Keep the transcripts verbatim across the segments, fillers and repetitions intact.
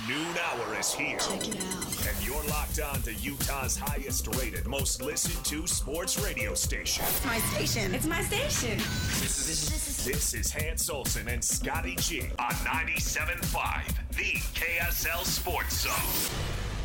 noon hour is here. Check it out. And you're locked on to Utah's highest rated, most listened to sports radio station. It's my station. It's my station. This is, this is, this is Hans Olsen and Scotty G on ninety-seven point five, the K S L Sports Zone.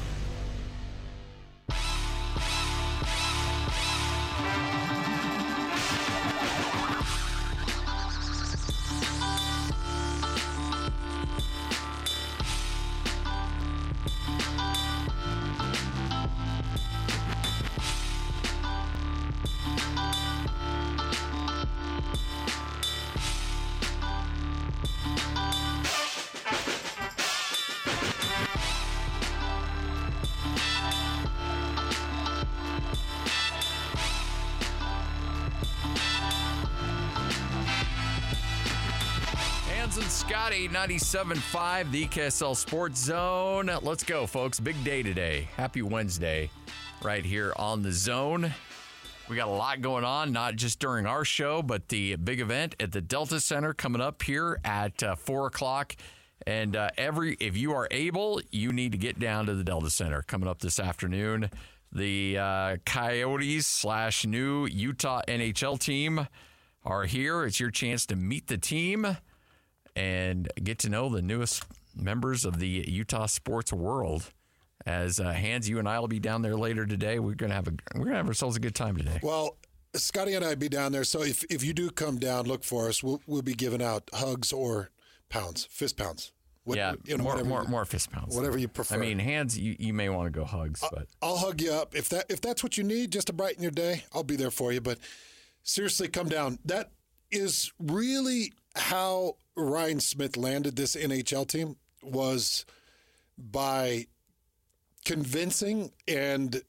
Scotty, ninety-seven point five, the K S L Sports Zone. Let's go, folks. Big day today. Happy Wednesday right here on the Zone. We got a lot going on, not just during our show, but the big event at the Delta Center coming up here at uh, four o'clock. And uh, every if you are able, you need to get down to the Delta Center coming up this afternoon. The uh, Coyotes slash new Utah N H L team are here. It's your chance to meet the team and get to know the newest members of the Utah sports world. As uh, Hans, you and I will be down there later today. We're gonna have a we're gonna have ourselves a good time today. Well, Scotty and I will be down there, so if if you do come down, look for us. We'll we'll be giving out hugs or pounds, fist pounds. What, yeah, you know, more more you, more fist pounds. Whatever you prefer. I mean, Hans, you, you may want to go hugs, I'll, but I'll hug you up if that if that's what you need, just to brighten your day. I'll be there for you. But seriously, come down. That is really how Ryan Smith landed this N H L team, was by convincing and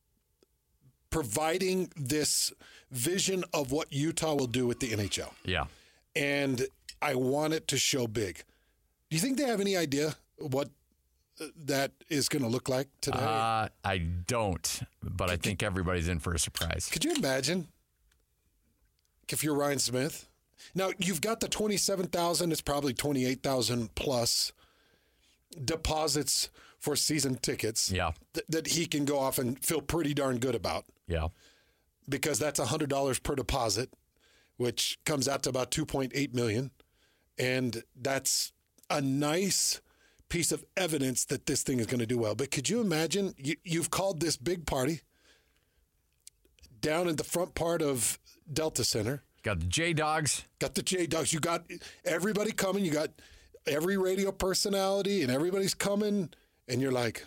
providing this vision of what Utah will do with the N H L. Yeah. And I want it to show big. Do you think they have any idea what that is going to look like today? Uh, I don't, but I think everybody's in for a surprise. Could you imagine if you're Ryan Smith? Now, you've got the twenty-seven thousand, it's probably twenty-eight thousand plus deposits for season tickets yeah. th- that he can go off and feel pretty darn good about. Yeah. Because that's one hundred dollars per deposit, which comes out to about two point eight million dollars. And that's a nice piece of evidence that this thing is going to do well. But could you imagine, you, you've called this big party down in the front part of Delta Center. Got the J-Dogs. Got the J-Dogs. You got everybody coming. You got every radio personality, and everybody's coming. And you're like,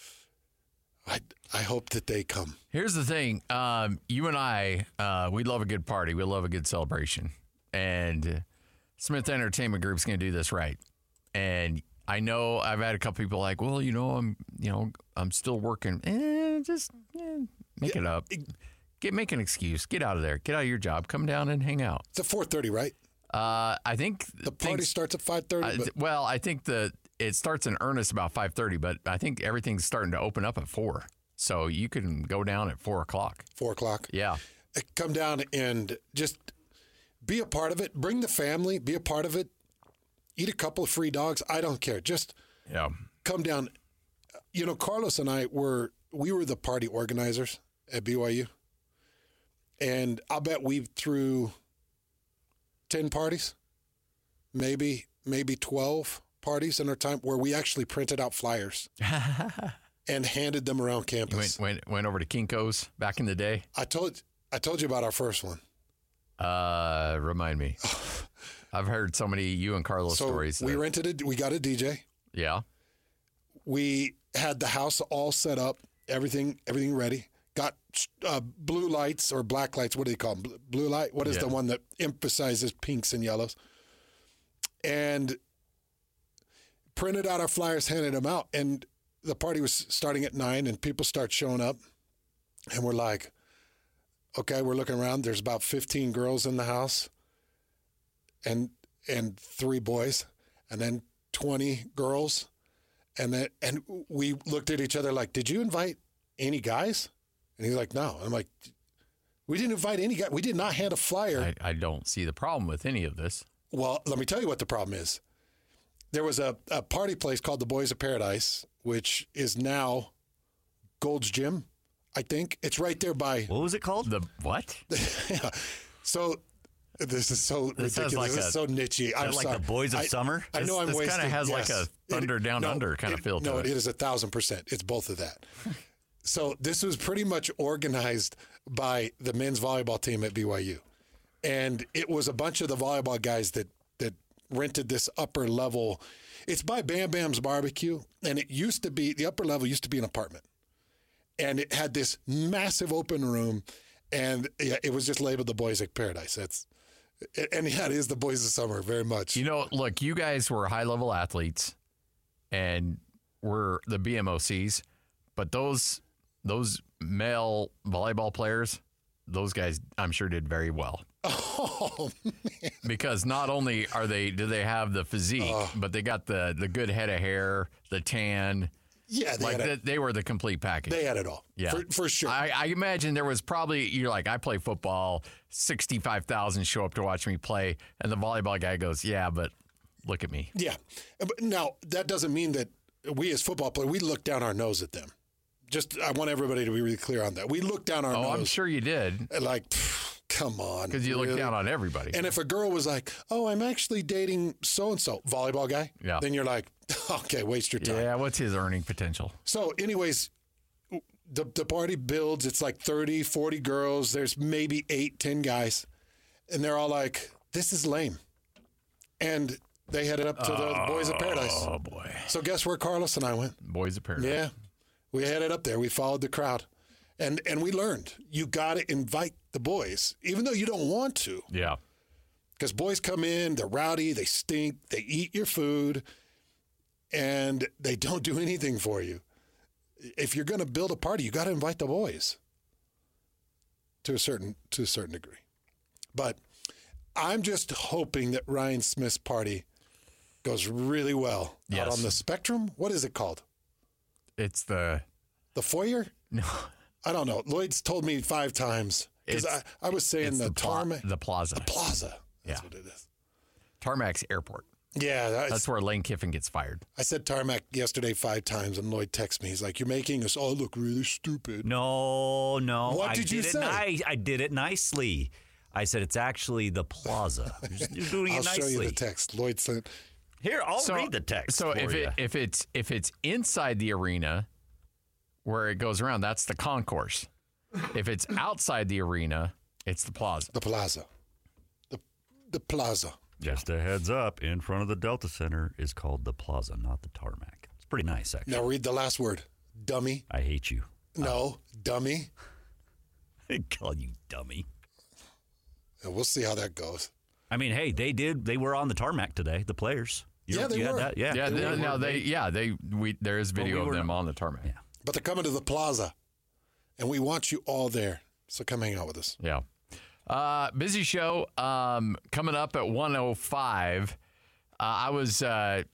I I hope that they come. Here's the thing. Um, you and I, uh, we love a good party. We love a good celebration. And Smith Entertainment Group's going to do this right. And I know I've had a couple people like, well, you know, I'm, you know, I'm still working. Eh, just eh, make yeah, it up. It, Get make an excuse. Get out of there. Get out of your job. Come down and hang out. It's at four thirty, right? Uh, I think the party things, starts at five thirty. Uh, well, I think the it starts in earnest about five thirty, but I think everything's starting to open up at four. So you can go down at four o'clock. Four o'clock. Yeah. Come down and just be a part of it. Bring the family. Be a part of it. Eat a couple of free dogs. I don't care. Just yeah. come down. You know, Carlos and I were we were the party organizers at B Y U. And I'll bet we threw ten parties, maybe maybe twelve parties in our time where we actually printed out flyers and handed them around campus. You went, went went over to Kinko's back in the day. I told I told you about our first one. Uh, remind me. I've heard so many you and Carlos so stories. We that, rented it. We got a D J. Yeah. We had the house all set up, everything everything ready. Got uh, blue lights or black lights. What do you call them? Blue light? What is yeah. the one that emphasizes pinks and yellows? And printed out our flyers, handed them out. And the party was starting at nine, and people start showing up. And we're like, okay, we're looking around. There's about fifteen girls in the house and and three boys, and then twenty girls. And then and we looked at each other like, did you invite any guys? And he's like, no. I'm like, we didn't invite any guy. We did not hand a flyer. I, I don't see the problem with any of this. Well, let me tell you what the problem is. there was a, a party place called the Boys of Paradise, which is now Gold's Gym, I think. It's right there by. What was it called? The what? yeah. So this is so This ridiculous. has like this a- is so niche-y. I'm like sorry. the Boys of I, Summer? I know I'm This wasting. kind of has like yes. a Thunder It- Down no, Under kind it- of feel to no, it. it is a thousand percent. It's both of that. So this was pretty much organized by the men's volleyball team at B Y U. And it was a bunch of the volleyball guys that, that rented this upper level. It's by Bam Bam's Barbecue. And it used to be, the upper level used to be an apartment. And it had this massive open room. And yeah, it was just labeled the Boys of Paradise. That's, and yeah, it is the Boys of Summer very much. You know, look, you guys were high level athletes and we're the B M O Cs, but those those male volleyball players, those guys I'm sure did very well. Oh, man. Because not only are they do they have the physique, Uh. but they got the the good head of hair, the tan. Yeah, they, Like had they, it, they were the complete package. they had it all. Yeah, For, for sure. I, I imagine there was probably, you're like, I play football, sixty-five thousand show up to watch me play. And the volleyball guy goes, yeah, but look at me. Yeah. But now, that doesn't mean that we as football players, we look down our nose at them. Just, I want everybody to be really clear on that. We look down our Oh, nose. I'm sure you did. Like, pff, come on. Because you look really? down on everybody. And if a girl was like, oh, I'm actually dating so-and-so, volleyball guy, Yeah. then you're like, okay, waste your time. yeah, what's his earning potential? So anyways, the, the party builds. It's like thirty, forty girls. There's maybe eight, ten guys. And they're all like, this is lame. And they headed up to the Boys of Paradise. Oh, boy. So guess where Carlos and I went? Boys of Paradise. Yeah. We headed up there. We followed the crowd. And and we learned you got to invite the boys, even though you don't want to. Yeah. Because boys come in, they're rowdy, they stink, they eat your food, and they don't do anything for you. If you're going to build a party, you got to invite the boys to a certain to a certain degree. But I'm just hoping that Ryan Smith's party goes really well out Yes. on the spectrum. What is it called? It's the. The foyer? No. I don't know. Lloyd's told me five times. Because I, It's- I was saying It's the, the, pla- tarmac. the plaza. Plaza. That's Yeah. what it is. Tarmac's airport. Yeah. That's, That's where Lane Kiffin gets fired. I said tarmac yesterday five times, and Lloyd texted me. He's like, you're making us all look really stupid. No, no. What I did you it say? Ni- I did it nicely. I said it's actually the plaza. You're, you're doing I'll it nicely. show you the text. Lloyd sent. Here, I'll read the text. So for if you. it if it's if it's inside the arena where it goes around, that's the concourse. If it's outside the arena, it's the plaza. The plaza. The the plaza. Just a heads up, in front of the Delta Center is called the plaza, not the tarmac. It's pretty nice, actually. Now read the last word. Dummy. I hate you. No, dummy. I call you dummy. And we'll see how that goes. I mean, hey, they did. They were on the tarmac today, the players. You Yeah, know, they you had were. that? Yeah, Yeah, they they, were. now they yeah they we there is video we of were them not- on the tarmac. Yeah. But they're coming to the plaza, and we want you all there. So come hang out with us. Yeah. Uh, busy show um, coming up at one oh five. Uh, I was, uh,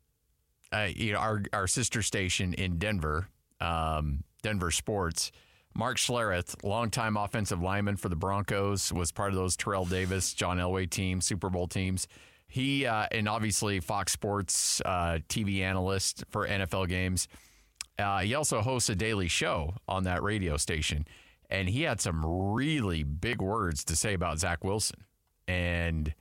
uh, you know, our, our sister station in Denver, um, Denver Sports. Mark Schlereth, longtime offensive lineman for the Broncos, was part of those Terrell Davis, John Elway teams, Super Bowl teams. He, uh, and obviously Fox Sports uh, T V analyst for N F L games. Uh, he also hosts a daily show on that radio station. And he had some really big words to say about Zach Wilson. And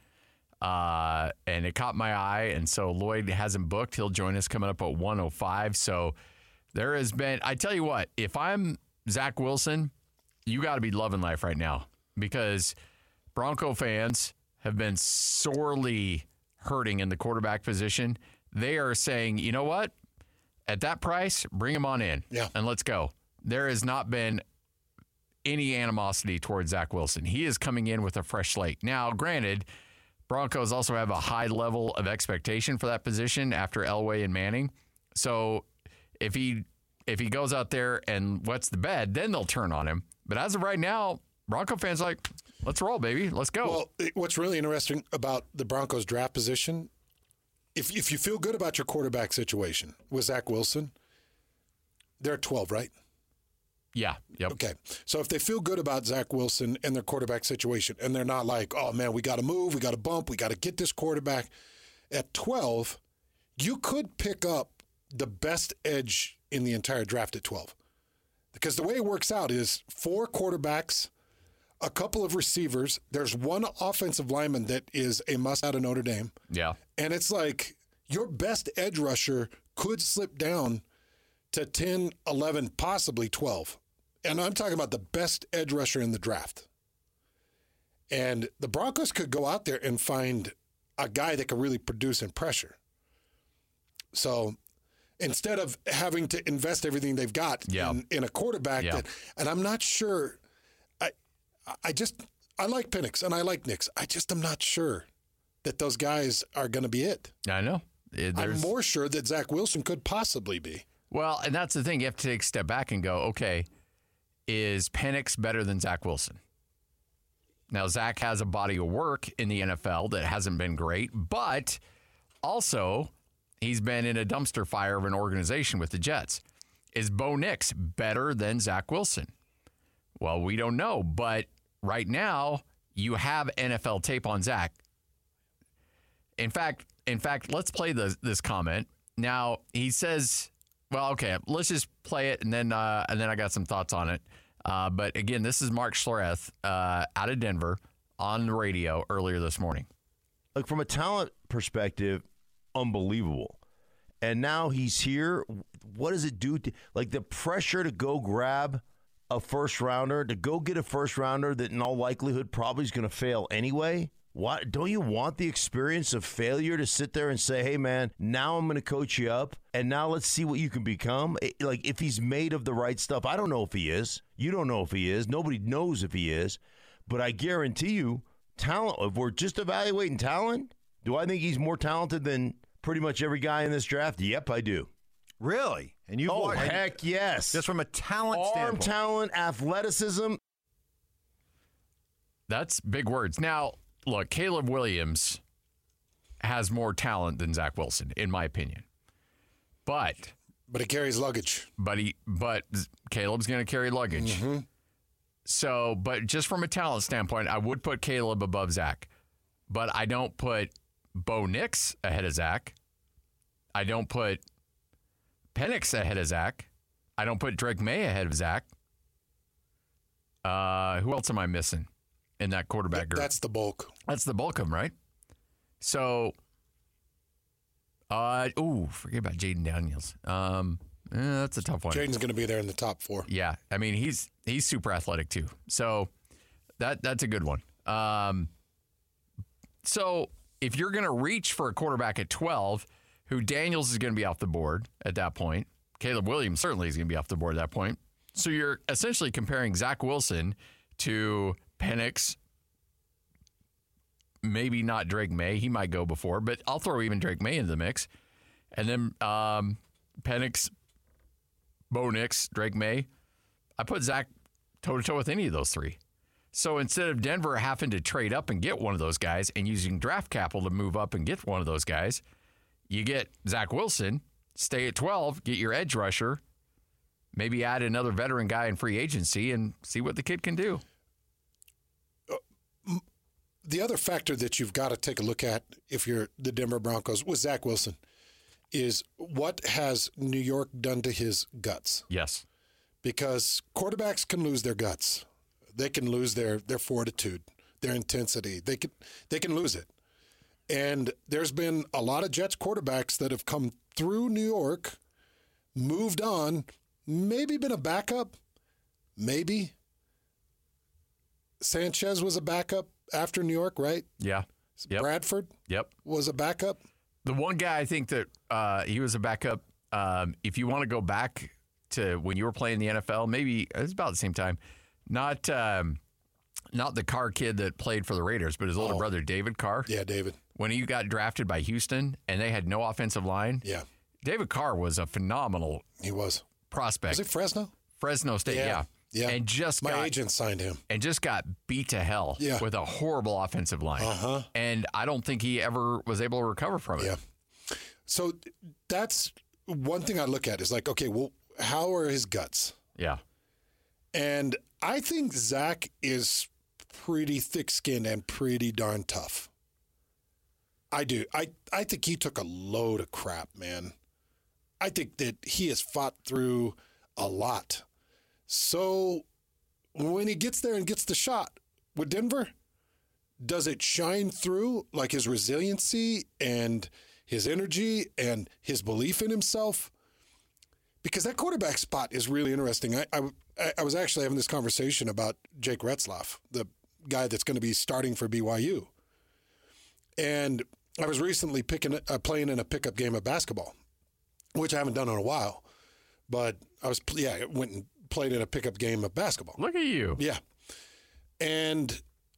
uh, and it caught my eye. And so Lloyd has him booked. He'll join us coming up at one oh five. So there has been, I tell you what, if I'm Zach Wilson, you got to be loving life right now. Because Bronco fans have been sorely hurting in the quarterback position. They are saying, you know what? At that price, bring him on in. Yeah. And let's go. There has not been any animosity towards Zach Wilson. He is coming in with a fresh slate. Now, granted, Broncos also have a high level of expectation for that position after Elway and Manning. So if he if he goes out there and wets the bed, then they'll turn on him. But as of right now, Bronco fans are like, let's roll, baby. Let's go. Well, it- what's really interesting about the Broncos draft position, if if you feel good about your quarterback situation with Zach Wilson, they're at twelve, right? yeah. Yep. Okay. So if they feel good about Zach Wilson and their quarterback situation, and they're not like, oh, man, we got to move, we got to bump, we got to get this quarterback, at twelve, you could pick up the best edge in the entire draft at twelve. Because the way it works out is four quarterbacks, a couple of receivers. There's one offensive lineman that is a must out of Notre Dame. Yeah. And it's like your best edge rusher could slip down to ten, eleven, possibly twelve. And I'm talking about the best edge rusher in the draft. And the Broncos could go out there and find a guy that could really produce and pressure. So instead of having to invest everything they've got yeah. in, in a quarterback, yeah. that, and I'm not sure, I, I just, I like Penix and I like Nix. I just am not sure that those guys are going to be it. I know. It, I'm more sure that Zach Wilson could possibly be. Well, and that's the thing. You have to take a step back and go, okay, is Penix better than Zach Wilson? Now, Zach has a body of work in the N F L that hasn't been great, but also he's been in a dumpster fire of an organization with the Jets. Is Bo Nix better than Zach Wilson? Well, we don't know, but right now you have N F L tape on Zach. In fact, in fact, let's play the, this comment. Now, he says, well, okay, let's just play it, and then uh, and then I got some thoughts on it. Uh, but again, this is Mark Schlereth uh, out of Denver on the radio earlier this morning. Like, from a talent perspective, unbelievable. And now he's here. What does it do to, like, the pressure to go grab a first rounder, to go get a first rounder that in all likelihood probably is going to fail anyway? What, don't you want the experience of failure to sit there and say, hey, man, now I'm going to coach you up, and now let's see what you can become? It, like, if he's made of the right stuff, I don't know if he is. You don't know if he is. Nobody knows if he is. But I guarantee you, talent, if we're just evaluating talent, do I think he's more talented than pretty much every guy in this draft? Yep, I do. Really? And you? Oh, heck yes. Just from a talent Arm standpoint. talent, athleticism. That's big words. Now, look, Caleb Williams has more talent than Zach Wilson, in my opinion. But But he carries luggage. but he but Caleb's going to carry luggage. Mm-hmm. So, but just from a talent standpoint, I would put Caleb above Zach. But I don't put Bo Nix ahead of Zach. I don't put Penix ahead of Zach. I don't put Drake May ahead of Zach. Uh, who else am I missing in that quarterback group? That's the bulk. That's the bulk of them, right? So, uh, ooh, forget about Jaden Daniels. Um, eh, that's a tough one. Jaden's going to be there in the top four. Yeah, I mean he's he's super athletic too. So that that's a good one. Um, so if you're going to reach for a quarterback at twelve, who Daniels is going to be off the board at that point, Caleb Williams certainly is going to be off the board at that point. So you're essentially comparing Zach Wilson to Penix. Maybe not Drake May. He might go before, but I'll throw even Drake May into the mix. And then um, Penix, Bo Nix, Drake May. I put Zach toe-to-toe with any of those three. So instead of Denver having to trade up and get one of those guys and using draft capital to move up and get one of those guys, you get Zach Wilson, stay at twelve, get your edge rusher, maybe add another veteran guy in free agency and see what the kid can do. The other factor that you've got to take a look at if you're the Denver Broncos with Zach Wilson is what has New York done to his guts? Yes. Because quarterbacks can lose their guts. They can lose their, their fortitude, their intensity. They can they can lose it. And there's been a lot of Jets quarterbacks that have come through New York, moved on, maybe been a backup, maybe. Sanchez was a backup after New York, right? Yeah. Yep. Bradford Yep. was a backup. The one guy I think that uh, he was a backup, um, if you want to go back to when you were playing the N F L, maybe it was about the same time. Not um, not the Carr kid that played for the Raiders, but his older Oh. brother, David Carr. Yeah, David. When he got drafted by Houston and they had no offensive line, Yeah, David Carr was a phenomenal he was. prospect. Was it Fresno? Fresno State, yeah. Yeah. Yeah. And just My got, agent signed him. and just got beat to hell Yeah. with a horrible offensive line. Uh-huh. And I don't think he ever was able to recover from it. Yeah. So that's one thing I look at is like, okay, well, how are his guts? Yeah. And I think Zach is pretty thick-skinned and pretty darn tough. I do. I, I think he took a load of crap, man. I think that he has fought through a lot. So when he gets there and gets the shot with Denver, does it shine through like his resiliency and his energy and his belief in himself? Because that quarterback spot is really interesting. I, I, I was actually having this conversation about Jake Retzlaff, the guy that's going to be starting for B Y U. And I was recently picking uh, playing in a pickup game of basketball, which I haven't done in a while. But I was, yeah, I went and played in a pickup game of basketball. Look at you. Yeah. And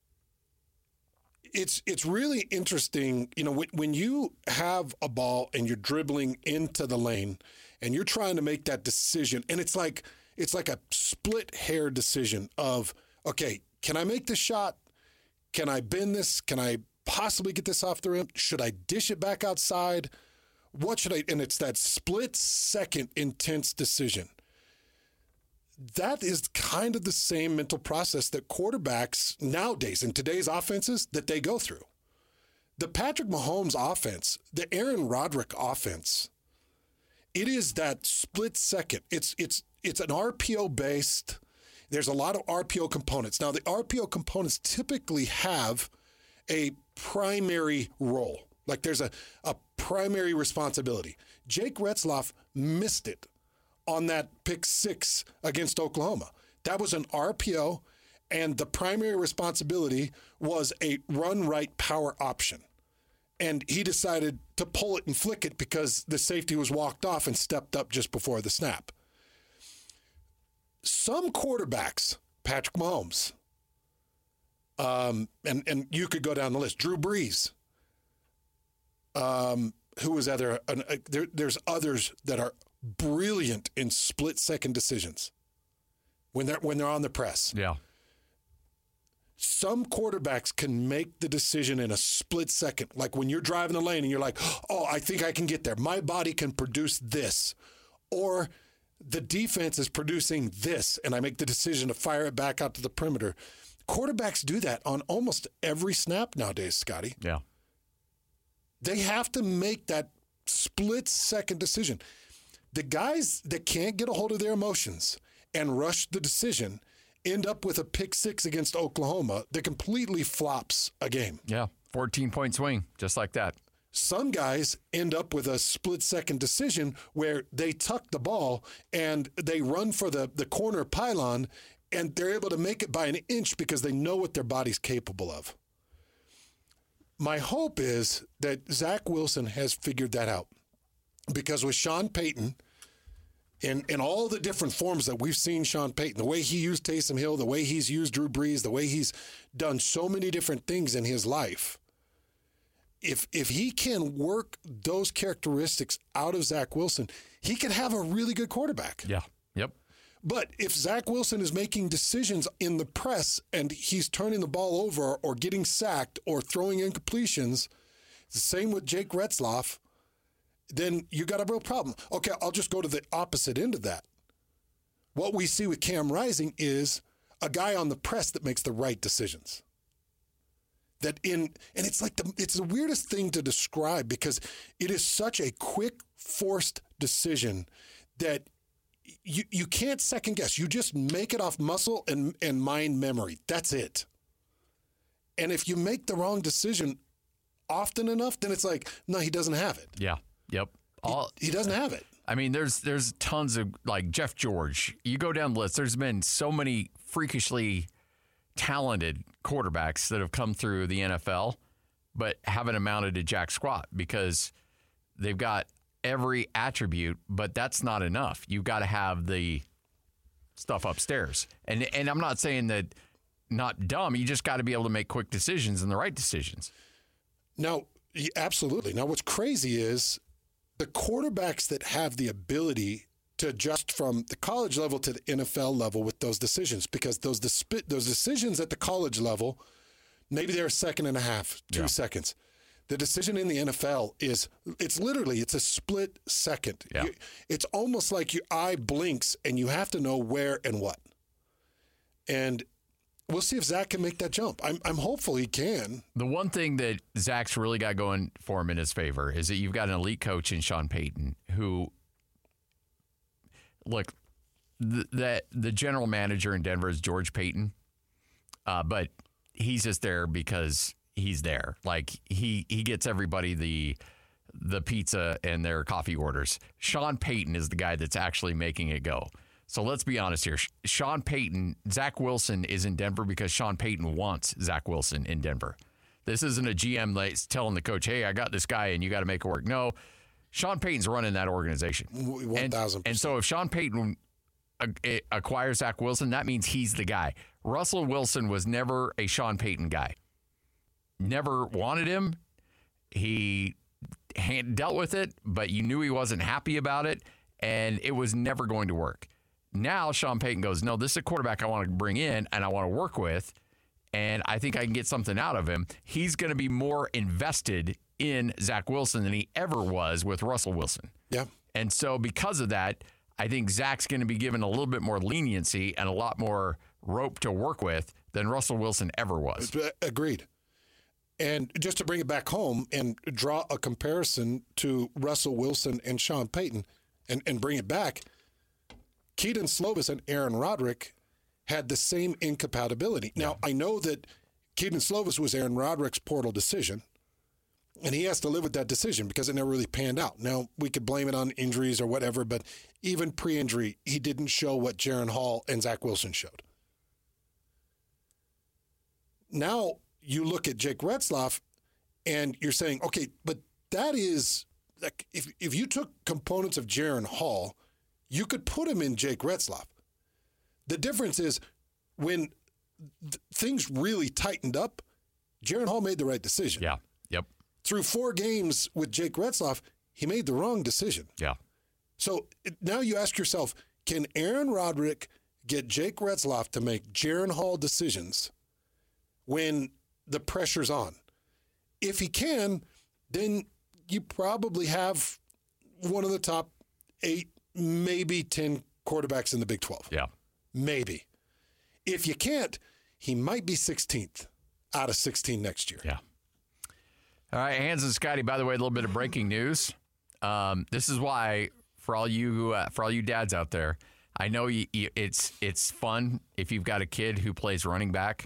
it's it's really interesting, you know, when, when you have a ball and you're dribbling into the lane and you're trying to make that decision, and it's like it's like a split hair decision of, okay, can I make this shot? Can I bend this? Can I possibly get this off the rim? Should I dish it back outside? What should I? And it's that split second intense decision. That is kind of the same mental process that quarterbacks nowadays in today's offenses that they go through. The Patrick Mahomes offense, the Aaron Roderick offense, it is that split second. It's it's it's an R P O based. There's a lot of R P O components. Now, the R P O components typically have a primary role. Like there's a, a primary responsibility. Jake Retzlaff missed it on that pick six against Oklahoma. That was an R P O, and the primary responsibility was a run right power option. And he decided to pull it and flick it because the safety was walked off and stepped up just before the snap. Some quarterbacks, Patrick Mahomes, um, and, and you could go down the list, Drew Brees, um, who was other, uh, there, there's others that are brilliant in split-second decisions when they're when they're on the press. Yeah. Some quarterbacks can make the decision in a split second. Like when you're driving the lane and you're like, oh, I think I can get there. My body can produce this. Or the defense is producing this, and I make the decision to fire it back out to the perimeter. Quarterbacks do that on almost every snap nowadays, Scotty. Yeah. They have to make that split-second decision. The guys that can't get a hold of their emotions and rush the decision end up with a pick six against Oklahoma that completely flops a game. Yeah. fourteen-point swing, just like that. Some guys end up with a split-second decision where they tuck the ball and they run for the, the corner pylon, and they're able to make it by an inch because they know what their body's capable of. My hope is that Zach Wilson has figured that out. Because with Sean Payton, in, in all the different forms that we've seen Sean Payton, the way he used Taysom Hill, the way he's used Drew Brees, the way he's done so many different things in his life, if if he can work those characteristics out of Zach Wilson, he could have a really good quarterback. Yeah. Yep. But if Zach Wilson is making decisions in the press and he's turning the ball over or getting sacked or throwing incompletions, the same with Jake Retzlaff, then you got a real problem. Okay, I'll just go to the opposite end of that. What we see with Cam Rising is a guy on the press that makes the right decisions. That in and it's like the it's the weirdest thing to describe because it is such a quick, forced decision that you you can't second guess. You just make it off muscle and, and mind memory. That's it. And if you make the wrong decision often enough, then it's like, no, he doesn't have it. Yeah. Yep. All, he, he doesn't have it. I mean, there's there's tons of, like, Jeff George. You go down the list, there's been so many freakishly talented quarterbacks that have come through the N F L but haven't amounted to jack squat because they've got every attribute, but that's not enough. You've got to have the stuff upstairs. And and I'm not saying that not dumb. You just got to be able to make quick decisions and the right decisions. Now, absolutely. Now, what's crazy is the quarterbacks that have the ability to adjust from the college level to the N F L level with those decisions, because those those decisions at the college level, maybe they're a second and a half, two yeah. seconds. The decision in the N F L is, it's literally, it's a split second. Yeah. You, it's almost like your eye blinks and you have to know where and what. And we'll see if Zach can make that jump. I'm, I'm hopeful he can. The one thing that Zach's really got going for him in his favor is that you've got an elite coach in Sean Payton who, look, the, the, the general manager in Denver is George Payton, uh, but he's just there because he's there. Like, he, he gets everybody the the pizza and their coffee orders. Sean Payton is the guy that's actually making it go. So let's be honest here. Sean Payton, Zach Wilson is in Denver because Sean Payton wants Zach Wilson in Denver. This isn't a G M that's telling the coach, hey, I got this guy and you got to make it work. No, Sean Payton's running that organization. one thousand percent. And, and so if Sean Payton acquires Zach Wilson, that means he's the guy. Russell Wilson was never a Sean Payton guy. Never wanted him. He had dealt with it, but you knew he wasn't happy about it, and it was never going to work. Now Sean Payton goes, no, this is a quarterback I want to bring in and I want to work with, and I think I can get something out of him. He's going to be more invested in Zach Wilson than he ever was with Russell Wilson. Yeah. And so because of that, I think Zach's going to be given a little bit more leniency and a lot more rope to work with than Russell Wilson ever was. Agreed. And just to bring it back home and draw a comparison to Russell Wilson and Sean Payton and, and bring it back, Keaton Slovis and Aaron Roderick had the same incompatibility. Now, I know that Keaton Slovis was Aaron Roderick's portal decision, and he has to live with that decision because it never really panned out. Now, we could blame it on injuries or whatever, but even pre-injury, he didn't show what Jaren Hall and Zach Wilson showed. Now, you look at Jake Retzlaff, and you're saying, okay, but that is, like, if if you took components of Jaren Hall, you could put him in Jake Retzlaff. The difference is when th- things really tightened up, Jaren Hall made the right decision. Yeah. Yep. Through four games with Jake Retzlaff, he made the wrong decision. Yeah. So now you ask yourself, can Aaron Roderick get Jake Retzlaff to make Jaren Hall decisions when the pressure's on? If he can, then you probably have one of the top eight, maybe ten quarterbacks in the Big twelve. Yeah. Maybe. If you can't, he might be sixteenth out of sixteen next year. Yeah. All right, Hans and Scotty, by the way, a little bit of breaking news. Um, this is why, for all you uh, for all you dads out there, I know you, you, it's it's fun if you've got a kid who plays running back,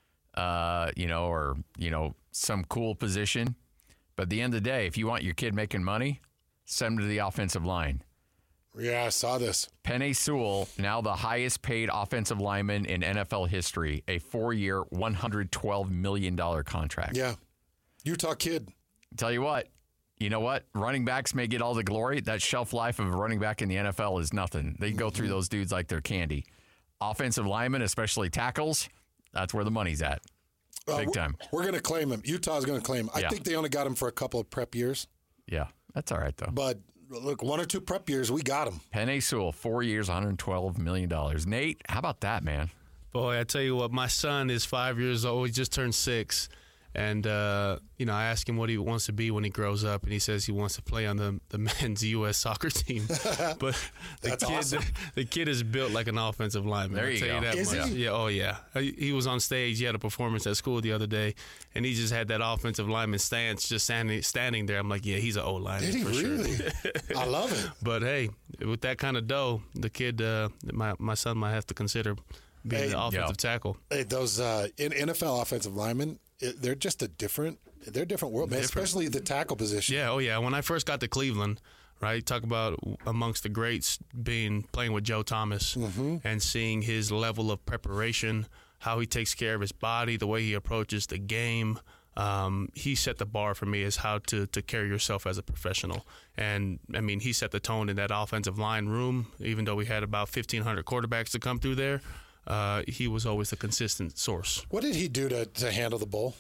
uh, you know, or, you know, some cool position. But at the end of the day, if you want your kid making money, send him to the offensive line. Yeah, I saw this. Penei Sewell, now the highest paid offensive lineman in N F L history, a four-year, one hundred twelve million dollars contract. Yeah. Utah kid. Tell you what, you know what? Running backs may get all the glory. That shelf life of a running back in the N F L is nothing. They go through those dudes like they're candy. Offensive linemen, especially tackles, that's where the money's at. Big uh, time. We're going to claim him. Utah's going to claim him. I Yeah. think they only got him for a couple of prep years. Yeah, that's all right, though. But look, one or two prep years, we got him. Penei Sewell, four years, one hundred twelve million dollars. Nate, how about that, man? Boy, I tell you what, my son is five years old. He just turned six. And, uh, you know, I asked him what he wants to be when he grows up, and he says he wants to play on the, the men's U S soccer team. But the That's kid awesome. the, the kid is built like an offensive lineman. There I'll you tell go. you that Is much. he? Yeah, oh, yeah. He he was on stage. He had a performance at school the other day, and he just had that offensive lineman stance just standing standing there. I'm like, yeah, he's an old lineman Did he for really? sure. I love it. But, hey, with that kind of dough, the kid, uh, my, my son might have to consider being Hey, the offensive yeah. tackle. Hey, those uh, in N F L offensive linemen, it, they're just a different, they're a different world, man, Different. especially the tackle position. Yeah, oh yeah. When I first got to Cleveland, right, talk about amongst the greats being playing with Joe Thomas and seeing his level of preparation, how he takes care of his body, the way he approaches the game. Um, he set the bar for me as how to to carry yourself as a professional. And, I mean, he set the tone in that offensive line room, even though we had about fifteen hundred quarterbacks to come through there. Uh, he was always a consistent source. What did he do to, to handle the ball?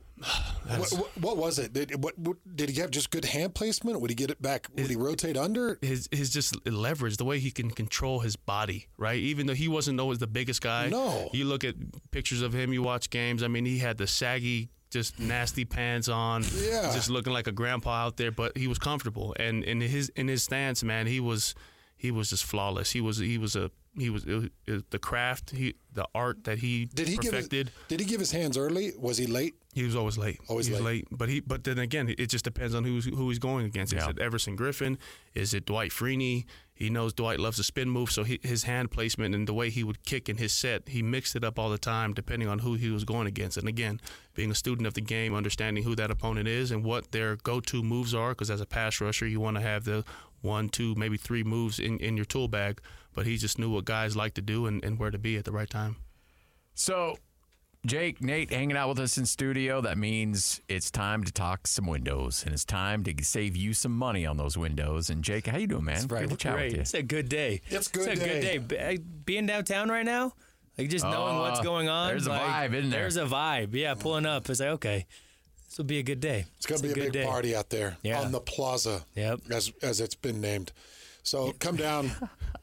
What, what, what was it? Did, what, what, did he have just good hand placement? Would he get it back? Would he rotate under? His his just leverage, the way he can control his body, right? Even though he wasn't always the biggest guy. No. You look at pictures of him, you watch games. I mean, he had the saggy, just nasty pants on, Yeah. just looking like a grandpa out there. But he was comfortable, and in his in his stance, man, he was he was just flawless. He was he was a he was it, it, the craft, he the art that he Did he give his, perfected. Did he give his hands early? Was he late? He was always late. Always he was late. late. But he but then again, it just depends on who's who he's going against. Is Yeah. it Everson Griffin? Is it Dwight Freeney? He knows Dwight loves a spin move, so he, his hand placement and the way he would kick in his set, he mixed it up all the time depending on who he was going against. And again, being a student of the game, understanding who that opponent is and what their go-to moves are, because as a pass rusher, you want to have the one, two, maybe three moves in, in your tool bag. But he just knew what guys like to do and, and where to be at the right time. So, Jake, Nate hanging out with us in studio. That means it's time to talk some windows, and it's time to save you some money on those windows. And Jake, how you doing, man? Right. Good to chat Great. with you. It's a good day. It's a good it's a day. good day. Be- I- Being downtown right now, like just knowing Oh, what's going on. there's a like, vibe, isn't there? There's a vibe. Yeah, pulling up. It's like, okay, this will be a good day. It's going to be a, good big day. party out there Yeah. on the plaza, Yep. as as it's been named. So come down,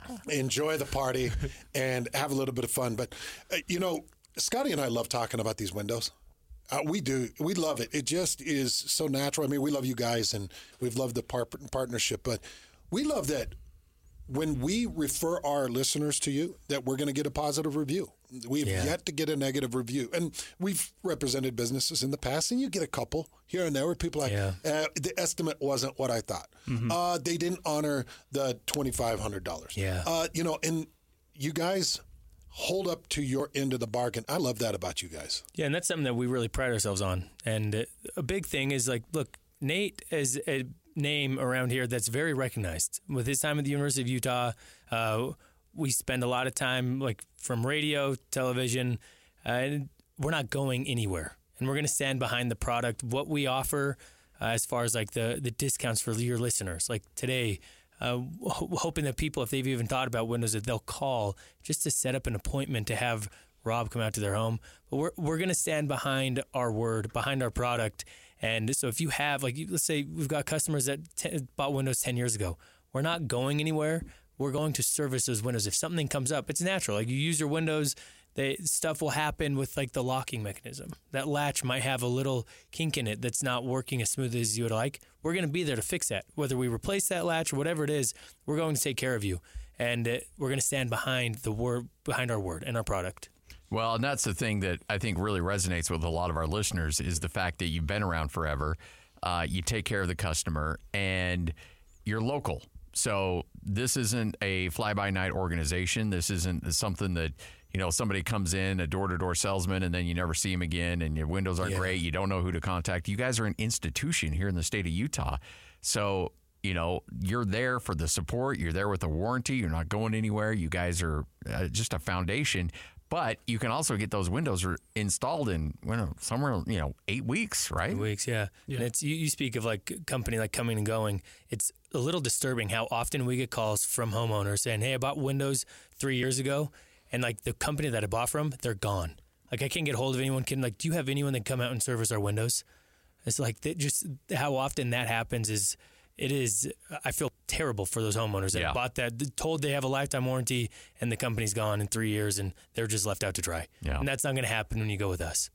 enjoy the party, and have a little bit of fun. But, uh, you know, Scotty and I love talking about these windows. Uh, we do. We love it. It just is so natural. I mean, we love you guys, and we've loved the par- partnership. But we love that when we refer our listeners to you, that we're going to get a positive review. We've Yeah. yet to get a negative review. And we've represented businesses in the past, and you get a couple here and there where people are like, Yeah. uh, the estimate wasn't what I thought. Uh, they didn't honor the twenty-five hundred dollars. Yeah. Uh, you know, and you guys hold up to your end of the bargain. I love that about you guys. Yeah, and that's something that we really pride ourselves on. And uh, a big thing is like, look, Nate is a name around here that's very recognized. With his time at the University of Utah, uh, we spend a lot of time like from radio, television, uh, and we're not going anywhere. And we're going to stand behind the product, what we offer uh, as far as like the, the discounts for your listeners. Like today, uh, ho- hoping that people, if they've even thought about windows, that they'll call just to set up an appointment to have Rob come out to their home. But we're we're going to stand behind our word, behind our product. And so if you have, like, let's say we've got customers that t- bought windows ten years ago. We're not going anywhere. We're going to service those windows. If something comes up, it's natural. Like you use your windows, they, stuff will happen with like the locking mechanism. That latch might have a little kink in it that's not working as smooth as you would like. We're going to be there to fix that. Whether we replace that latch or whatever it is, we're going to take care of you. And uh, we're going to stand behind the word, behind our word and our product. Well, and that's the thing that I think really resonates with a lot of our listeners is the fact that you've been around forever. Uh, you take care of the customer, and you're local. So this isn't a fly-by-night organization. This isn't something that, you know, somebody comes in, a door-to-door salesman, and then you never see him again, and your windows aren't Yeah. great. You don't know who to contact. You guys are an institution here in the state of Utah. So, you know, you're there for the support. You're there with the warranty. You're not going anywhere. You guys are uh, just a foundation. But you can also get those windows re- installed in well, somewhere, you know, eight weeks, right? Weeks, yeah. Yeah. And it's you, you speak of like company like coming and going. It's a little disturbing how often we get calls from homeowners saying, "Hey, I bought windows three years ago, and like the company that I bought from, they're gone. Like I can't get hold of anyone. Can like, do you have anyone that come out and service our windows?" It's like that just how often that happens is. It is, I feel terrible for those homeowners that Yeah. bought that, told they have a lifetime warranty, and the company's gone in three years, and they're just left out to dry. Yeah. And that's not going to happen when you go with us.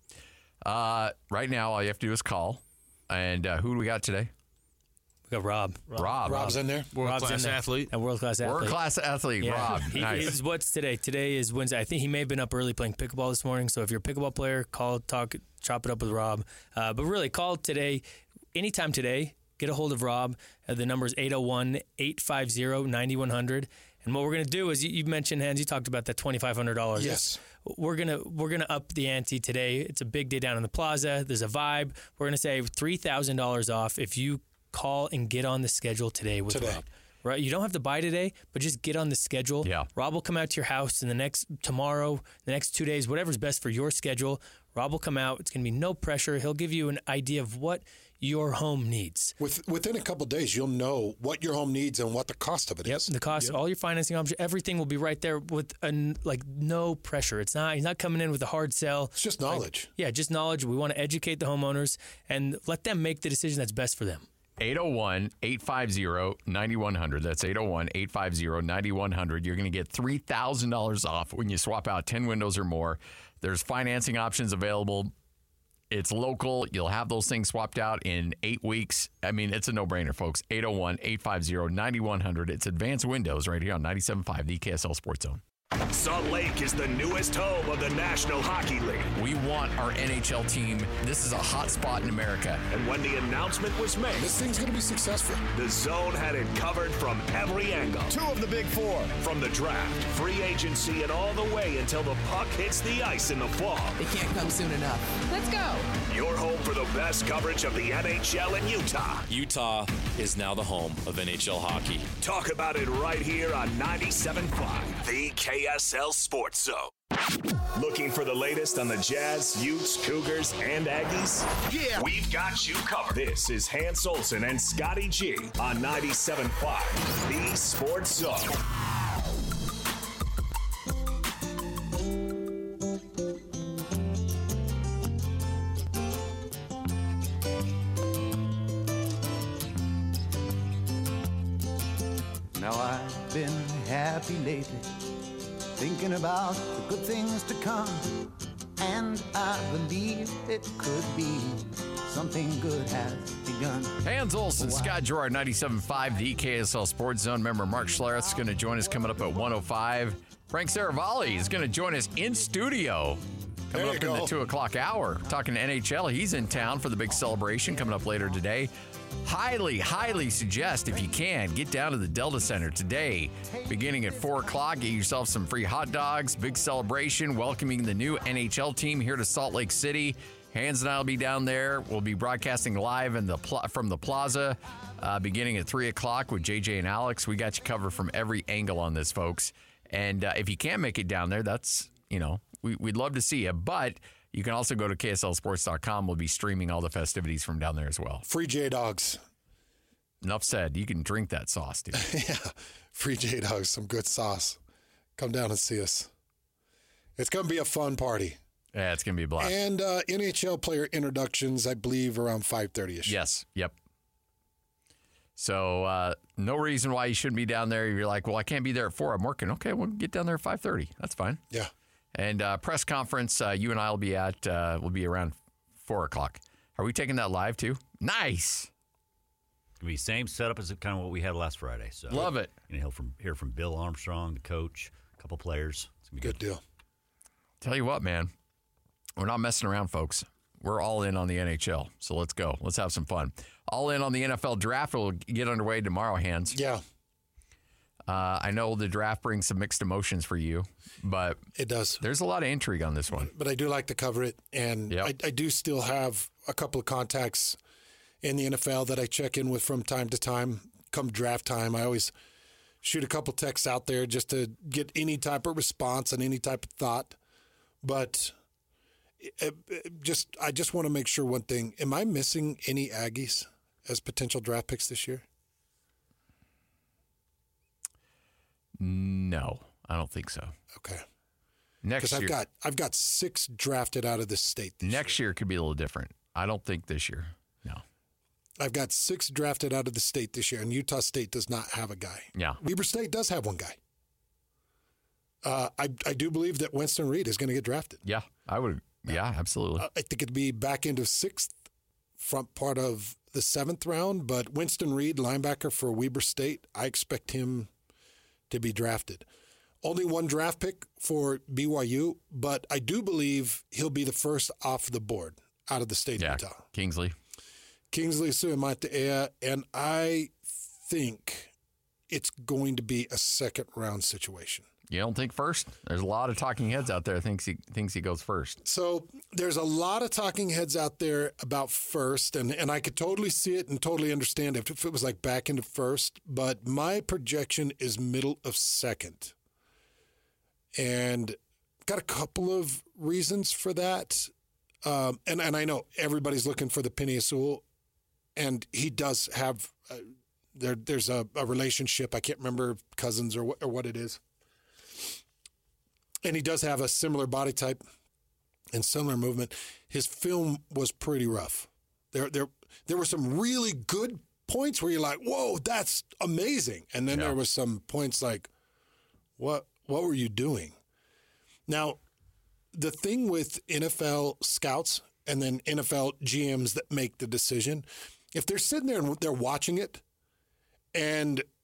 Uh, right now, all you have to do is call. And uh, who do we got today? We got Rob. Rob. Rob's in there. World Rob's in class there. athlete. A world-class athlete. World-class athlete, Rob. He Nice. is what's today. Today is Wednesday. I think he may have been up early playing pickleball this morning. So if you're a pickleball player, call, talk, chop it up with Rob. Uh, but really, call today, anytime today. Get a hold of Rob. Uh, the number is eight oh one, eight five oh, nine one hundred. And what we're going to do is, you, you mentioned, Hans, you talked about that twenty-five hundred dollars. Yes. We're going to we're gonna up the ante today. It's a big day down in the plaza. There's a vibe. We're going to say three thousand dollars off if you call and get on the schedule today with Today. Rob. Right? You don't have to buy today, but just get on the schedule. Yeah. Rob will come out to your house in the next tomorrow, the next two days, whatever's best for your schedule. Rob will come out. It's going to be no pressure. He'll give you an idea of what your home needs. With, within a couple of days, you'll know what your home needs and what the cost of it Yep, is. the cost, all your financing options, everything will be right there with a, like no pressure. It's not he's not coming in with a hard sell. It's just knowledge. Yeah, just knowledge. We want to educate the homeowners and let them make the decision that's best for them. eight oh one, eight five oh, nine one hundred. That's eight oh one, eight five oh, nine one hundred. You're going to get three thousand dollars off when you swap out ten windows or more. There's financing options available. It's local. You'll have those things swapped out in eight weeks. I mean, it's a no-brainer, folks. eight oh one, eight five oh, nine one hundred. It's Advanced Windows right here on ninety-seven point five, the K S L Sports Zone. Salt Lake is the newest home of the National Hockey League. We want our N H L team. This is a hot spot in America. And when the announcement was made, This thing's going to be successful. the Zone had it covered from every angle. Two of the big four. From the draft, free agency, and all the way until the puck hits the ice in the fall. It can't come soon enough. Let's go. Your home for the best coverage of the N H L in Utah. Utah is now the home of N H L hockey. Talk about it right here on ninety-seven point five, the K S L Sports Zone. Looking for the latest on the Jazz, Utes, Cougars, and Aggies? Yeah. We've got you covered. This is Hans Olsen and Scotty G on ninety-seven point five, the Sports Zone. Now I've been happy lately, thinking about the good things to come, and I believe it could be something good has begun. Hans Olsen, Oh, wow. Scott Gerard, ninety-seven point five, the K S L Sports Zone. Member Mark Schlereth is going to join us coming up at one oh five. Frank Saravalli is going to join us in studio coming There up you in the go. two o'clock hour. Talking N H L. He's in town for the big celebration coming up later today. Highly, highly suggest if you can, get down to the Delta Center today, beginning at four o'clock. Get yourself some free hot dogs, big celebration, welcoming the new N H L team here to Salt Lake City. Hans and I will be down there. We'll be broadcasting live in the pla- from the plaza uh, beginning at three o'clock with J J and Alex. We got you covered from every angle on this, folks. And uh, if you can't make it down there, that's, you know, we, we'd love to see you. But you can also go to K S L sports dot com. We'll be streaming all the festivities from down there as well. Free J-Dogs. Enough said. You can drink that sauce, dude. Yeah, free J-Dogs, some good sauce. Come down and see us. It's going to be a fun party. Yeah, it's going to be a blast. And uh, N H L player introductions, I believe, around five thirty-ish. Yes. Yep. So uh, no reason why you shouldn't be down there. You're like, well, I can't be there at four. I'm working. Okay, we'll get down there at five thirty. That's fine. Yeah. And uh, press conference, uh, you and I will be at, uh, will be around four o'clock. Are we taking that live too? Nice. It'll be same setup as kind of what we had last Friday. So Love it. You know, hear from hear from Bill Armstrong, the coach, a couple players. It's gonna be Good good. deal. Tell you what, man, we're not messing around, folks. We're all in on the N H L. So let's go. Let's have some fun. All in on the N F L draft. Will get underway tomorrow, Hans. Yeah, Uh, I know the draft brings some mixed emotions for you, but it does. there's a lot of intrigue on this one. But I do like to cover it. And Yep. I, I do still have a couple of contacts in the N F L that I check in with from time to time. Come draft time, I always shoot a couple texts out there just to get any type of response and any type of thought. But it, it just, I just want to make sure one thing. Am I missing any Aggies as potential draft picks this year? No, I don't think so. Okay. Next Because I've year, got I've got six drafted out of this state. This next year could be a little different. I don't think this year. No. I've got six drafted out of the state this year, and Utah State does not have a guy. Yeah. Weber State does have one guy. Uh, I I do believe that Winston Reed is going to get drafted. Yeah, I would. Yeah, absolutely. Uh, I think it'd be back into sixth, front part of the seventh round. But Winston Reed, linebacker for Weber State, I expect him to be drafted. Only one draft pick for B Y U, but I do believe he'll be the first off the board out of the state yeah, of Utah. Kingsley. Kingsley Suamatea, and I think it's going to be a second round situation. You don't think first? There's a lot of talking heads out there thinks he thinks he goes first. So there's a lot of talking heads out there about first, and, and I could totally see it and totally understand it if it was like back into first, but my projection is middle of second. And got a couple of reasons for that. Um, and, and I know everybody's looking for the Penny Sewell, and he does have, uh, there. there's a, a relationship. I can't remember cousins or what, or what it is. And he does have a similar body type and similar movement. His film was pretty rough. There, there, there were some really good points where you're like, "Whoa, that's amazing!" And then Yeah. there was some points like, "What, what were you doing?" Now, the thing with N F L scouts and then N F L G Ms that make the decision, if they're sitting there and they're watching it, and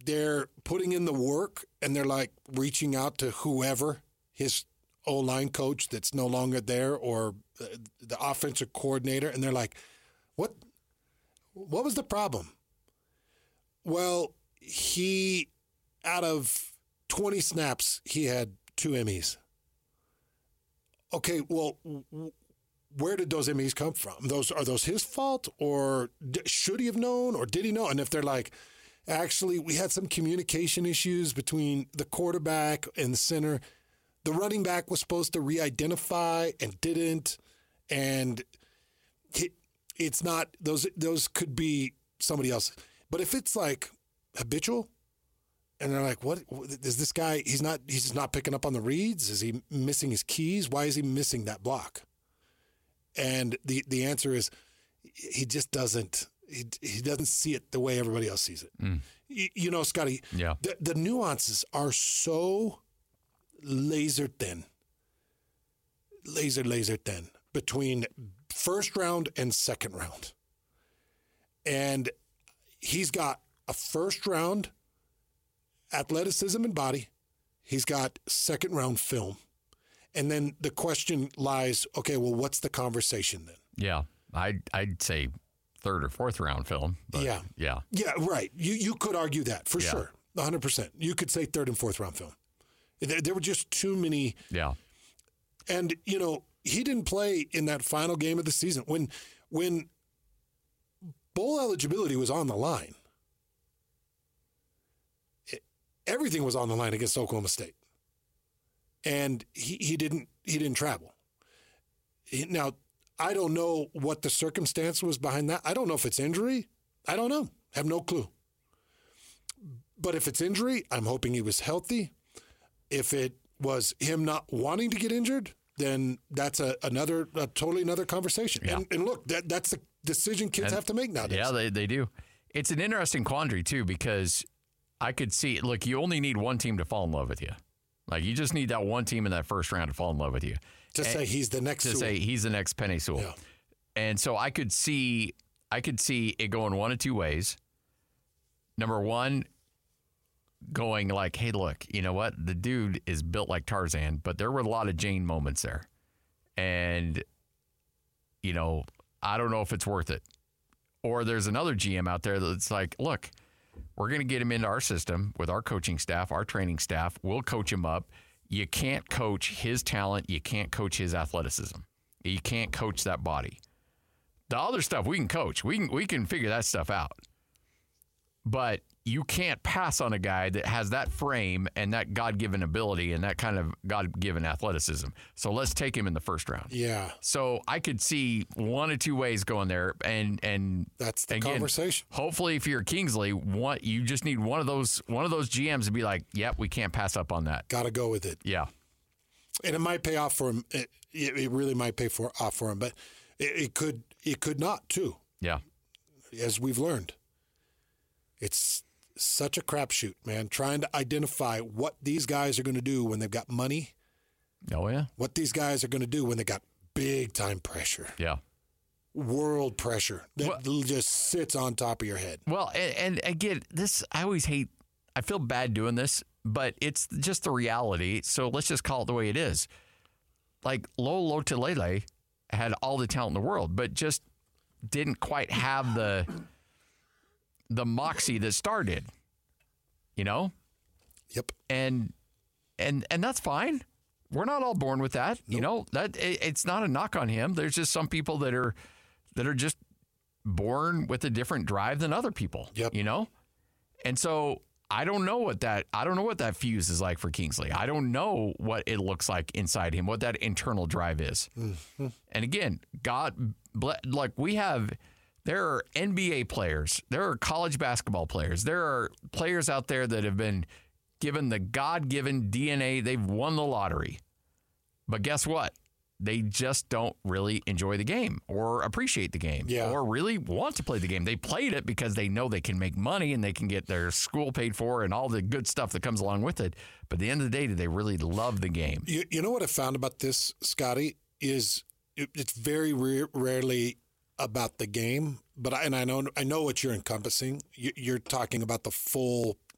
they're putting in the work and they're like reaching out to whoever, his O-line coach that's no longer there or the offensive coordinator, and they're like, what, what was the problem? Well, he, out of twenty snaps, he had two M Es. Okay, well, where did those M Es come from? Those are those his fault, or should he have known, or did he know? And if they're like, actually, we had some communication issues between the quarterback and the center. The running back was supposed to re-identify and didn't, and it, it's not those. Those could be somebody else. But if it's like habitual, and they're like, "What is this guy? He's not. He's just not picking up on the reads. Is he missing his keys? Why is he missing that block?" And the the answer is, he just doesn't. He, he doesn't see it the way everybody else sees it. Mm. You, you know, Scotty. Yeah. The, the nuances are so laser thin, laser laser thin between first round and second round, and he's got a first round athleticism and body. He's got second round film. And then the question lies, okay, well, what's the conversation then? Yeah. I'd, I'd say third or fourth round film. But yeah. Yeah. Yeah, right. You you could argue that for yeah. sure. one hundred percent. You could say third and fourth round film. There, there were just too many. Yeah. And, you know, he didn't play in that final game of the season. When when bowl eligibility was on the line, it, everything was on the line against Oklahoma State. And he, he didn't he didn't travel. He, now, I don't know what the circumstance was behind that. I don't know if it's injury. I don't know. Have no clue. But if it's injury, I'm hoping he was healthy. If it was him not wanting to get injured, then that's a another a totally another conversation. Yeah. And, and look, that that's a decision kids and, have to make nowadays. Yeah, they they do. It's an interesting quandary too, because I could see. Look, you only need one team to fall in love with you. Like, you just need that one team in that first round to fall in love with you. To and, say he's the next To Sewell. say he's the next Penei Sewell. Yeah. And so I could see I could see it going one of two ways. Number one, going like, hey, look, you know what? The dude is built like Tarzan, but there were a lot of Jane moments there. And, you know, I don't know if it's worth it. Or there's another G M out there that's like, look, we're going to get him into our system with our coaching staff, our training staff. We'll coach him up. You can't coach his talent. You can't coach his athleticism. You can't coach that body. The other stuff we can coach. We can we can figure that stuff out. But you can't pass on a guy that has that frame and that God-given ability and that kind of God-given athleticism. So let's take him in the first round. Yeah. So I could see one or two ways going there, and and that's the again, conversation. Hopefully, if you're Kingsley, one, you just need one of those one of those G Ms to be like, "Yep, we can't pass up on that. Got to go with it." Yeah. And it might pay off for him. It, it really might pay for off for him, but it, it could it could not too. Yeah. As we've learned, it's such a crapshoot, man. Trying to identify what these guys are going to do when they've got money. Oh yeah. What these guys are going to do when they got big time pressure. Yeah. World pressure that well, just sits on top of your head. Well, and, and again, this I always hate. I feel bad doing this, but it's just the reality. So let's just call it the way it is. Like Lolo Lotulelei had all the talent in the world, but just didn't quite have the the moxie that Star did. You know? Yep. And and and that's fine. We're not all born with that. Nope. You know, that it, it's not a knock on him. There's just some people that are that are just born with a different drive than other people. Yep. You know? And so I don't know what that I don't know what that fuse is like for Kingsley. I don't know what it looks like inside him, what that internal drive is. Mm-hmm. And again, God, like we have, there are N B A players, there are college basketball players, there are players out there that have been given the God-given D N A. They've won the lottery. But guess what? They just don't really enjoy the game or appreciate the game yeah. or really want to play the game. They played it because they know they can make money and they can get their school paid for and all the good stuff that comes along with it. But at the end of the day, do they really love the game? You, you know what I found about this, Scotty, is it, it's very rare, rarely about the game. But I, and I know I know what you're encompassing. You, you're talking about the full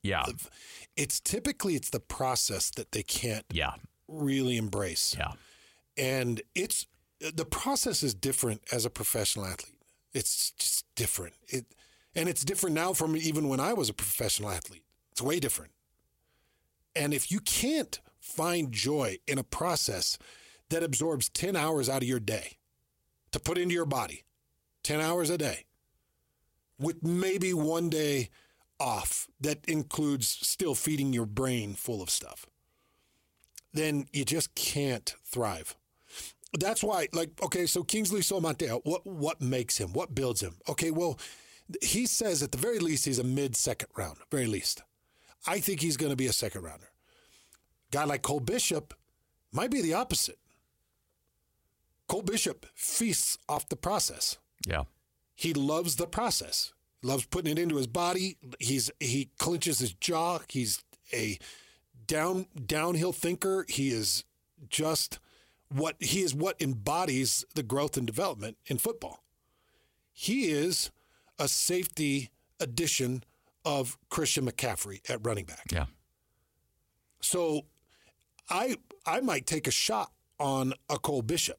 Yeah. It's typically it's the process that they can't yeah. really embrace. Yeah. And it's the process is different as a professional athlete. It's just different. It and it's different now from even when I was a professional athlete. It's way different. And if you can't find joy in a process that absorbs ten hours out of your day to put into your body, ten hours a day, with maybe one day off that includes still feeding your brain full of stuff, then you just can't thrive. That's why, like, okay, so Kingsley Somatea, what what makes him? What builds him? Okay, well, he says at the very least he's a mid-second round, very least. I think he's going to be a second rounder. Guy like Cole Bishop might be the opposite. Cole Bishop feasts off the process. Yeah. He loves the process. Loves putting it into his body. He's he clenches his jaw. He's a down downhill thinker. He is just what he is what embodies the growth and development in football. He is a safety addition of Christian McCaffrey at running back. Yeah. So I I might take a shot on a Cole Bishop.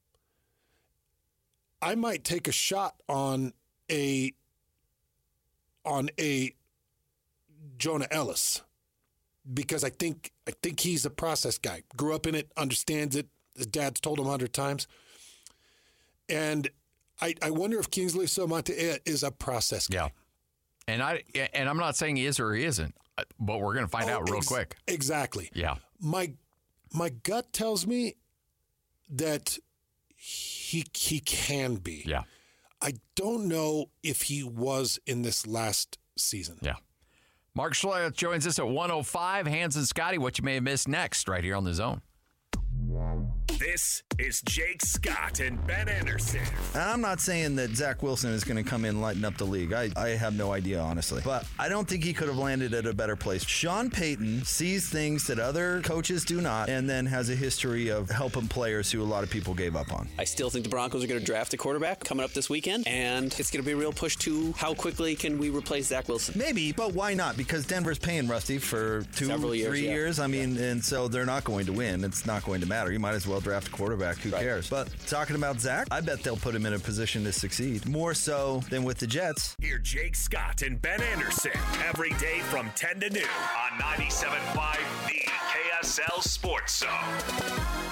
I might take a shot on a on a Jonah Ellis because I think I think he's a process guy. Grew up in it, understands it. His dad's told him a hundred times. And I, I wonder if Kingsley Somatea is a process guy. Yeah. And I and I'm not saying he is or he isn't, but we're going to find oh, out real ex- quick. Exactly. Yeah. My my gut tells me that he he can be. Yeah. I don't know if he was in this last season. Yeah. Mark Schleyer joins us at one oh five. Hans and Scotty, what you may have missed next right here on The Zone. This is Jake Scott and Ben Anderson. And I'm not saying that Zach Wilson is going to come in and lighten up the league. I, I have no idea, honestly. But I don't think he could have landed at a better place. Sean Payton sees things that other coaches do not and then has a history of helping players who a lot of people gave up on. I still think the Broncos are going to draft a quarterback coming up this weekend, and it's going to be a real push to how quickly can we replace Zach Wilson. Maybe, but why not? Because Denver's paying Rusty for two, Several years, three yeah. years. I mean, and so they're not going to win. It's not going to matter. You might as well draft a quarterback. Who Right. cares? But talking about Zach, I bet they'll put him in a position to succeed. More so than with the Jets. Hear Jake Scott and Ben Anderson every day from ten to noon on ninety-seven point five The K S L Sports Zone.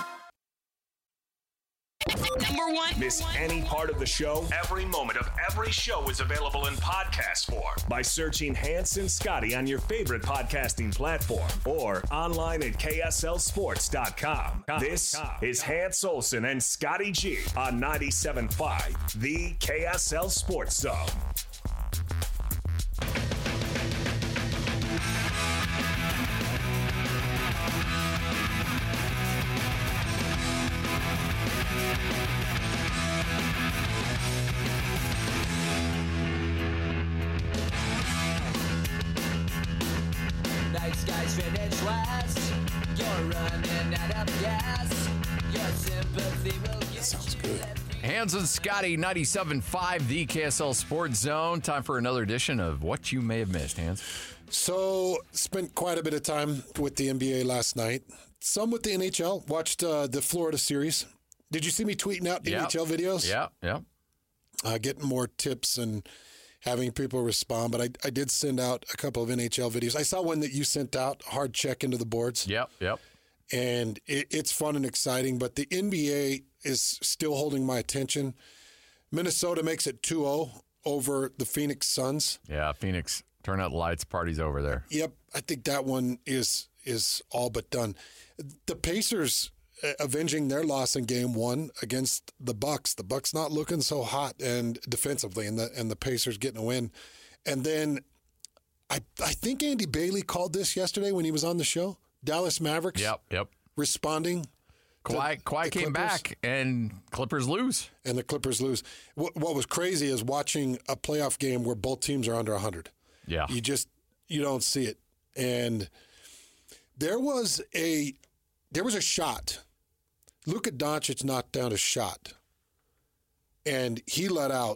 Number one. Miss any part of the show? Every moment of every show is available in podcast form by searching Hans and Scotty on your favorite podcasting platform or online at K S L sports dot com. This is Hans Olsen and Scotty G on ninety-seven point five The K S L Sports Zone. Night skies finish last. You're running out of gas. Your sympathy will get Sounds good. Hans and Scotty, ninety-seven point five The K S L Sports Zone. Time for another edition of What You May Have Missed, Hans. So, spent quite a bit of time with the N B A last night. Some with the N H L. Watched uh, the Florida series. Did you see me tweeting out Yep. N H L videos? Yeah, yeah. Uh, getting more tips and having people respond. But I, I did send out a couple of N H L videos. I saw one that you sent out, hard check into the boards. Yep, yep. And it, it's fun and exciting. But the N B A is still holding my attention. Minnesota makes it two oh over the Phoenix Suns. Yeah, Phoenix. Turn out the lights. Party's over there. Yep, I think that one is is all but done. The Pacers uh, avenging their loss in Game One against the Bucks. The Bucks not looking so hot and defensively, and the and the Pacers getting a win. And then I I think Andy Bailey called this yesterday when he was on the show. Dallas Mavericks. Yep, yep. Responding. Kawhi, Kawhi came back, and Clippers lose. And the Clippers lose. What, what was crazy is watching a playoff game where both teams are under one hundred. Yeah. You just, you don't see it. And there was a, there was a shot. Luka Doncic knocked down a shot. And he let out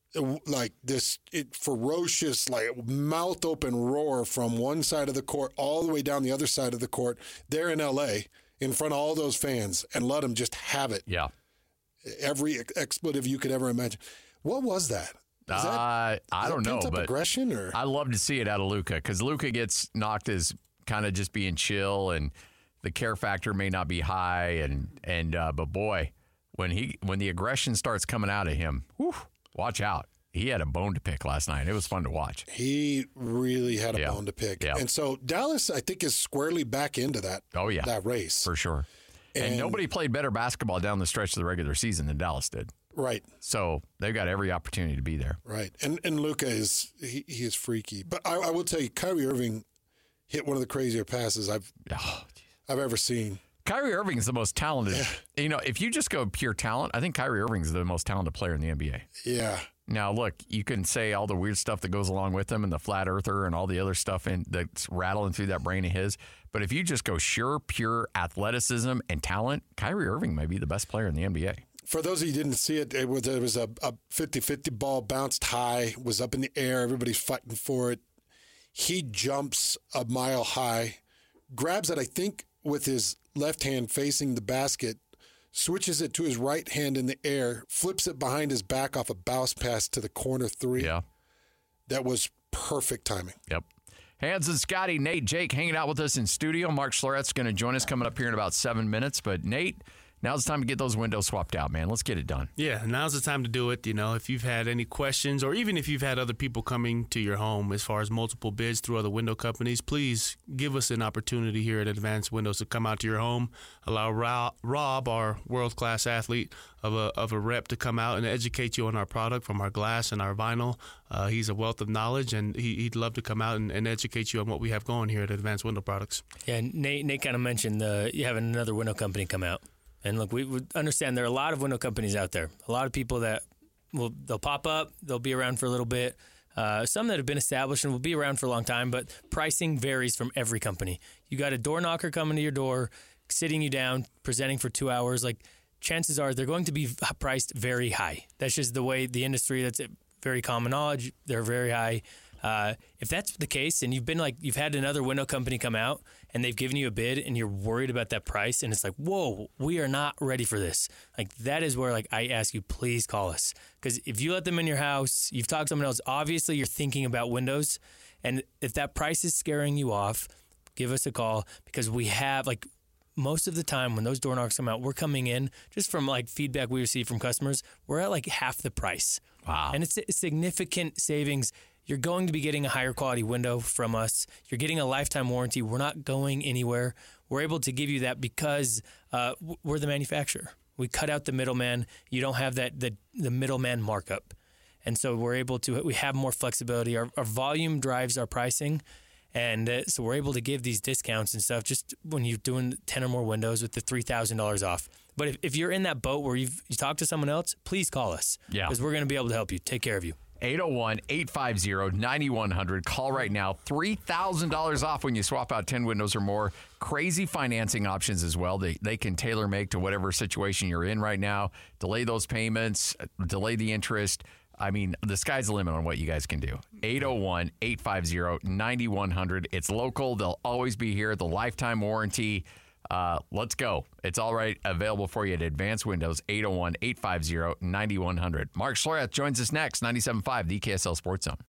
like this it, ferocious, like mouth open roar from one side of the court all the way down the other side of the court there in L A in front of all those fans and let them just have it. Yeah. Every expletive you could ever imagine. What was that? Is that uh, I is don't that know, pent-up but aggression or I love to see it out of Luka because Luka gets knocked as kind of just being chill and the care factor may not be high and and uh, but boy, when he when the aggression starts coming out of him, whew, watch out. He had a bone to pick last night. It was fun to watch. He really had a Yeah. bone to pick. Yeah. And so Dallas, I think, is squarely back into that. Oh yeah, that race for sure. And, And- nobody played better basketball down the stretch of the regular season than Dallas did. Right. So they've got every opportunity to be there. Right. And and Luka is he, he is freaky. But I, I will tell you, Kyrie Irving hit one of the crazier passes I've Oh, I've ever seen. Kyrie Irving is the most talented. You know, if you just go pure talent, I think Kyrie Irving is the most talented player in the N B A. Yeah. Now, look, you can say all the weird stuff that goes along with him and the flat earther and all the other stuff in, that's rattling through that brain of his. But if you just go sure, pure athleticism and talent, Kyrie Irving may be the best player in the N B A. For those of you who didn't see it, it was, it was a, a fifty-fifty ball, bounced high, was up in the air. Everybody's fighting for it. He jumps a mile high, grabs it, I think, with his left hand facing the basket, switches it to his right hand in the air, flips it behind his back off a bounce pass to the corner three. Yeah. That was perfect timing. Yep. Hans and Scotty, Nate, Jake hanging out with us in studio. Mark Schleret's going to join us coming up here in about seven minutes. But, Nate, now's the time to get those windows swapped out, man. Let's get it done. Yeah, now's the time to do it. You know, if you've had any questions or even if you've had other people coming to your home as far as multiple bids through other window companies, please give us an opportunity here at Advanced Windows to come out to your home. Allow Rob, Rob our world-class athlete of a of a rep, to come out and educate you on our product from our glass and our vinyl. Uh, he's a wealth of knowledge, and he, he'd love to come out and, and educate you on what we have going here at Advanced Window Products. Yeah, Nate, Nate kind of mentioned the, you having another window company come out. And look, we would understand there are a lot of window companies out there. A lot of people that will they'll pop up, they'll be around for a little bit. Uh, some that have been established and will be around for a long time, but pricing varies from every company. You got a door knocker coming to your door, sitting you down, presenting for two hours. Like, chances are they're going to be priced very high. That's just the way the industry. That's very common knowledge. They're very high. Uh, if that's the case, and you've been like you've had another window company come out and they've given you a bid, and you're worried about that price, and it's like, whoa, we are not ready for this. Like, that is where like I ask you, please call us, because if you let them in your house, you've talked to someone else. Obviously, you're thinking about windows, and if that price is scaring you off, give us a call, because we have like. Most of the time when those door knocks come out, we're coming in just from like feedback we receive from customers. We're at like half the price. Wow. And it's a significant savings. You're going to be getting a higher quality window from us. You're getting a lifetime warranty. We're not going anywhere. We're able to give you that because uh, we're the manufacturer. We cut out the middleman. You don't have that the, the middleman markup. And so we're able to, we have more flexibility. Our, our volume drives our pricing. And uh, so we're able to give these discounts and stuff just when you're doing ten or more windows with the three thousand dollars off. But if, if you're in that boat where you've you talked to someone else, please call us. Yeah. Because we're going to be able to help you. Take care of you. eight oh one, eight five zero, nine one zero zero. Call right now. three thousand dollars off when you swap out ten windows or more. Crazy financing options as well. They they can tailor make to whatever situation you're in right now. Delay those payments, delay the interest. I mean, the sky's the limit on what you guys can do. eight oh one, eight five zero, nine one zero zero. It's local. They'll always be here. The lifetime warranty. Uh, let's go. It's all right. Available for you at Advanced Windows, eight oh one, eight five zero, nine one zero zero. Mark Schlerath joins us next, ninety-seven point five, the K S L Sports Zone.